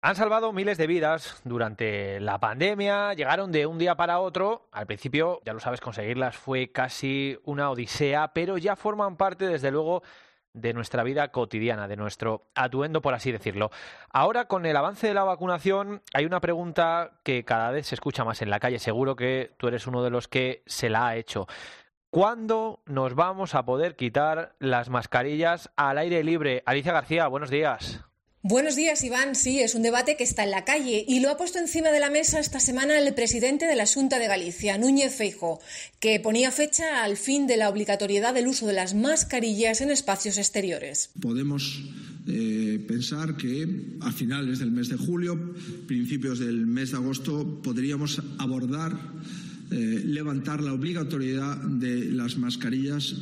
Han salvado miles de vidas durante la pandemia, llegaron de un día para otro. Al principio, ya lo sabes, conseguirlas fue casi una odisea, pero ya forman parte, desde luego, de nuestra vida cotidiana, de nuestro atuendo, por así decirlo. Ahora, con el avance de la vacunación, hay una pregunta que cada vez se escucha más en la calle. Seguro que tú eres uno de los que se la ha hecho. ¿Cuándo nos vamos a poder quitar las mascarillas al aire libre? Alicia García, buenos días. Buenos días, Iván. Sí, es un debate que está en la calle y lo ha puesto encima de la mesa esta semana el presidente de la Xunta de Galicia, Núñez Feijóo, que ponía fecha al fin de la obligatoriedad del uso de las mascarillas en espacios exteriores. Podemos pensar que a finales del mes de julio, principios del mes de agosto, podríamos abordar levantar la obligatoriedad de las mascarillas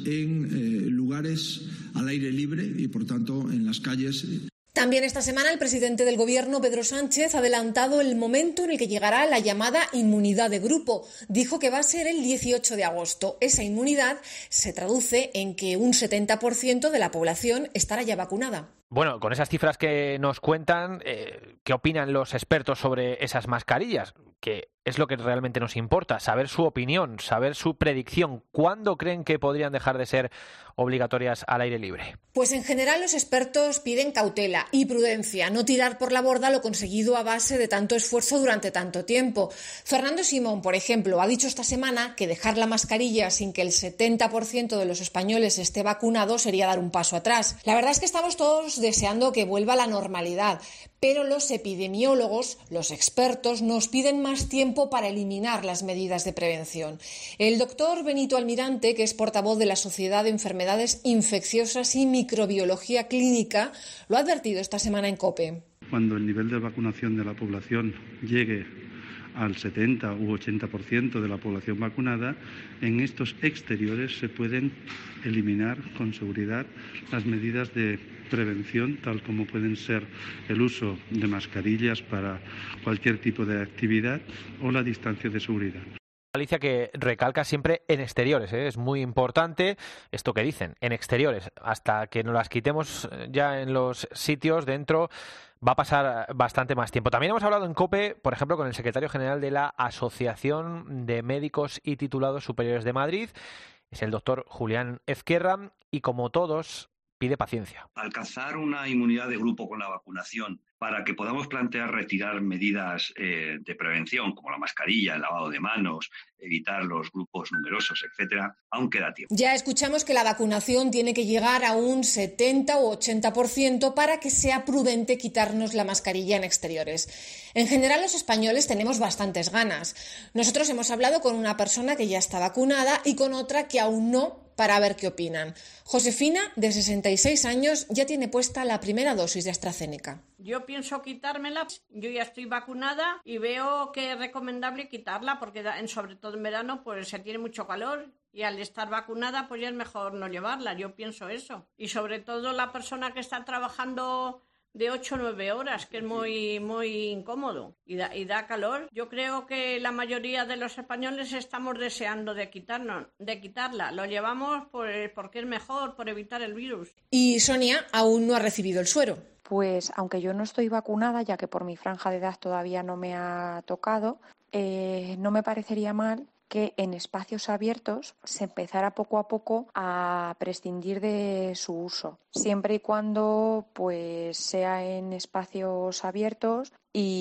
en lugares al aire libre y, por tanto, en las calles. También esta semana el presidente del Gobierno, Pedro Sánchez, ha adelantado el momento en el que llegará la llamada inmunidad de grupo. Dijo que va a ser el 18 de agosto. Esa inmunidad se traduce en que un 70% de la población estará ya vacunada. Bueno, con esas cifras que nos cuentan, ¿qué opinan los expertos sobre esas mascarillas? Que es lo que realmente nos importa, saber su opinión, saber su predicción. ¿Cuándo creen que podrían dejar de ser obligatorias al aire libre? Pues en general los expertos piden cautela y prudencia, no tirar por la borda lo conseguido a base de tanto esfuerzo durante tanto tiempo. Fernando Simón, por ejemplo, ha dicho esta semana que dejar la mascarilla sin que el 70% de los españoles esté vacunado sería dar un paso atrás. La verdad es que estamos todos deseando que vuelva la normalidad, pero los epidemiólogos, los expertos, nos piden más tiempo para eliminar las medidas de prevención. El doctor Benito Almirante, que es portavoz de la Sociedad de Enfermedades Infecciosas y Microbiología Clínica, lo ha advertido esta semana en COPE. Cuando el nivel de vacunación de la población llegue al 70 u 80% de la población vacunada, en estos exteriores se pueden eliminar con seguridad las medidas de prevención, tal como pueden ser el uso de mascarillas para cualquier tipo de actividad o la distancia de seguridad. Alicia, que recalca siempre en exteriores, es muy importante esto que dicen, en exteriores, hasta que nos las quitemos ya en los sitios dentro va a pasar bastante más tiempo. También hemos hablado en COPE, por ejemplo, con el secretario general de la Asociación de Médicos y Titulados Superiores de Madrid, es el doctor Julián Ezquerra, y como todos pide paciencia. Alcanzar una inmunidad de grupo con la vacunación para que podamos plantear retirar medidas de prevención como la mascarilla, el lavado de manos, evitar los grupos numerosos, etcétera, aún queda tiempo. Ya escuchamos que la vacunación tiene que llegar a un 70 o 80% para que sea prudente quitarnos la mascarilla en exteriores. En general, los españoles tenemos bastantes ganas. Nosotros hemos hablado con una persona que ya está vacunada y con otra que aún no, para ver qué opinan. Josefina, de 66 años, ya tiene puesta la primera dosis de AstraZeneca. Yo pienso quitármela, yo ya estoy vacunada y veo que es recomendable quitarla porque sobre todo en verano pues se tiene mucho calor y al estar vacunada pues ya es mejor no llevarla, yo pienso eso. Y sobre todo la persona que está trabajando de 8 o 9 horas, que es muy incómodo y da calor. Yo creo que la mayoría de los españoles estamos deseando de quitarla. Lo llevamos porque es mejor, por evitar el virus. Y Sonia aún no ha recibido el suero. Pues aunque yo no estoy vacunada, ya que por mi franja de edad todavía no me ha tocado, no me parecería mal que en espacios abiertos se empezara poco a poco a prescindir de su uso, siempre y cuando pues sea en espacios abiertos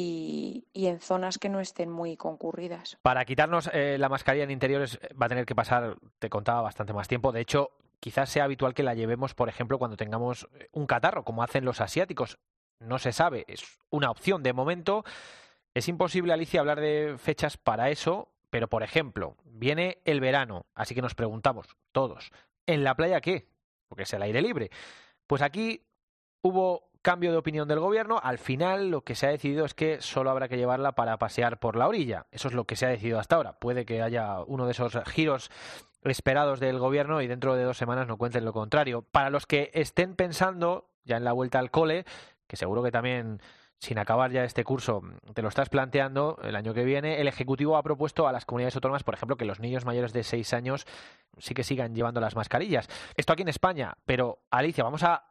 y en zonas que no estén muy concurridas. Para quitarnos la mascarilla en interiores va a tener que pasar, te contaba, bastante más tiempo. De hecho, quizás sea habitual que la llevemos, por ejemplo, cuando tengamos un catarro, como hacen los asiáticos. No se sabe, es una opción. De momento es imposible, Alicia, hablar de fechas para eso. Pero, por ejemplo, viene el verano, así que nos preguntamos todos, ¿en la playa qué? Porque es el aire libre. Pues aquí hubo cambio de opinión del gobierno. Al final lo que se ha decidido es que solo habrá que llevarla para pasear por la orilla. Eso es lo que se ha decidido hasta ahora. Puede que haya uno de esos giros esperados del gobierno y dentro de 2 semanas no cuenten lo contrario. Para los que estén pensando ya en la vuelta al cole, que seguro que también, sin acabar ya este curso, te lo estás planteando el año que viene, el Ejecutivo ha propuesto a las comunidades autónomas, por ejemplo, que los niños mayores de 6 años sí que sigan llevando las mascarillas. Esto aquí en España, pero Alicia, vamos a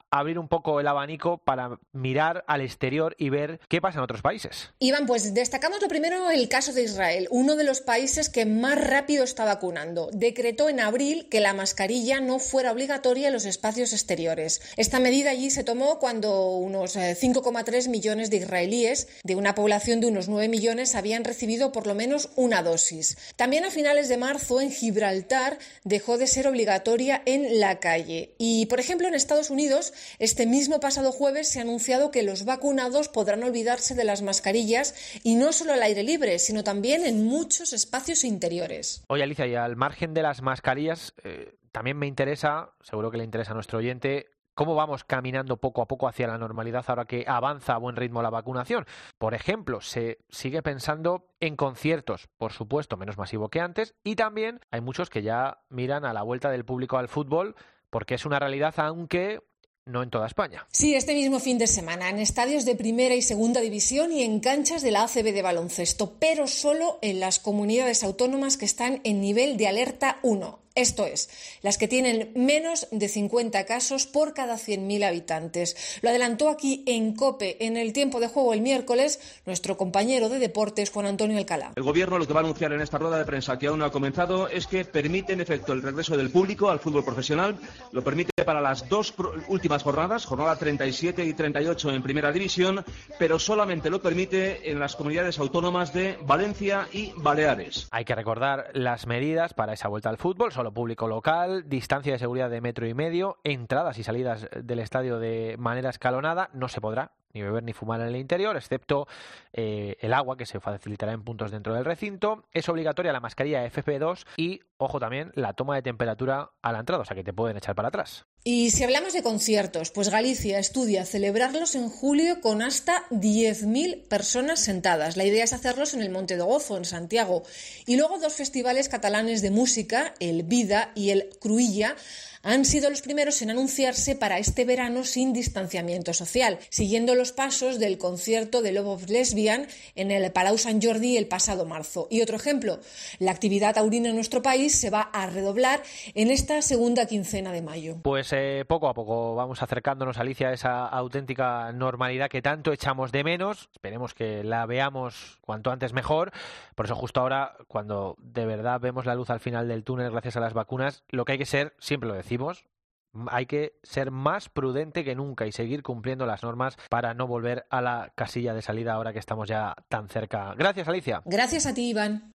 abrir un poco el abanico para mirar al exterior y ver qué pasa en otros países. Iván, pues destacamos lo primero el caso de Israel, uno de los países que más rápido está vacunando. Decretó en abril que la mascarilla no fuera obligatoria en los espacios exteriores. Esta medida allí se tomó cuando unos 5,3 millones de israelíes, de una población de unos 9 millones, habían recibido por lo menos una dosis. También a finales de marzo en Gibraltar dejó de ser obligatoria en la calle. Y, por ejemplo, en Estados Unidos, este mismo pasado jueves se ha anunciado que los vacunados podrán olvidarse de las mascarillas y no solo al aire libre, sino también en muchos espacios interiores. Oye, Alicia, y al margen de las mascarillas, también me interesa, seguro que le interesa a nuestro oyente, ¿cómo vamos caminando poco a poco hacia la normalidad ahora que avanza a buen ritmo la vacunación? Por ejemplo, se sigue pensando en conciertos, por supuesto, menos masivo que antes, y también hay muchos que ya miran a la vuelta del público al fútbol, porque es una realidad, aunque no en toda España. Sí, este mismo fin de semana, en estadios de primera y segunda división y en canchas de la ACB de baloncesto, pero solo en las comunidades autónomas que están en nivel de alerta 1. Esto es, las que tienen menos de 50 casos por cada 100.000 habitantes. Lo adelantó aquí en COPE, en el tiempo de juego el miércoles, nuestro compañero de deportes, Juan Antonio Alcalá. El Gobierno lo que va a anunciar en esta rueda de prensa, que aún no ha comenzado, es que permite en efecto el regreso del público al fútbol profesional. Lo permite para las dos últimas jornadas, jornada 37 y 38 en Primera División, pero solamente lo permite en las comunidades autónomas de Valencia y Baleares. Hay que recordar las medidas para esa vuelta al fútbol: solo público local, distancia de seguridad de 1,5 metros, entradas y salidas del estadio de manera escalonada, no se podrá ni beber ni fumar en el interior, excepto el agua, que se facilitará en puntos dentro del recinto. Es obligatoria la mascarilla FP2 y, ojo también, la toma de temperatura a la entrada, o sea que te pueden echar para atrás. Y si hablamos de conciertos, pues Galicia estudia celebrarlos en julio con hasta 10.000 personas sentadas. La idea es hacerlos en el Monte de Gozo, en Santiago. Y luego 2 festivales catalanes de música, el Vida y el Cruïlla, han sido los primeros en anunciarse para este verano sin distanciamiento social, siguiendo los pasos del concierto de Love of Lesbian en el Palau Sant Jordi el pasado marzo. Y otro ejemplo, la actividad taurina en nuestro país se va a redoblar en esta segunda quincena de mayo. Pues poco a poco vamos acercándonos, Alicia, a esa auténtica normalidad que tanto echamos de menos. Esperemos que la veamos cuanto antes mejor. Por eso justo ahora, cuando de verdad vemos la luz al final del túnel gracias a las vacunas, lo que hay que ser, siempre lo decimos, hay que ser más prudente que nunca y seguir cumpliendo las normas para no volver a la casilla de salida ahora que estamos ya tan cerca. Gracias, Alicia. Gracias a ti, Iván.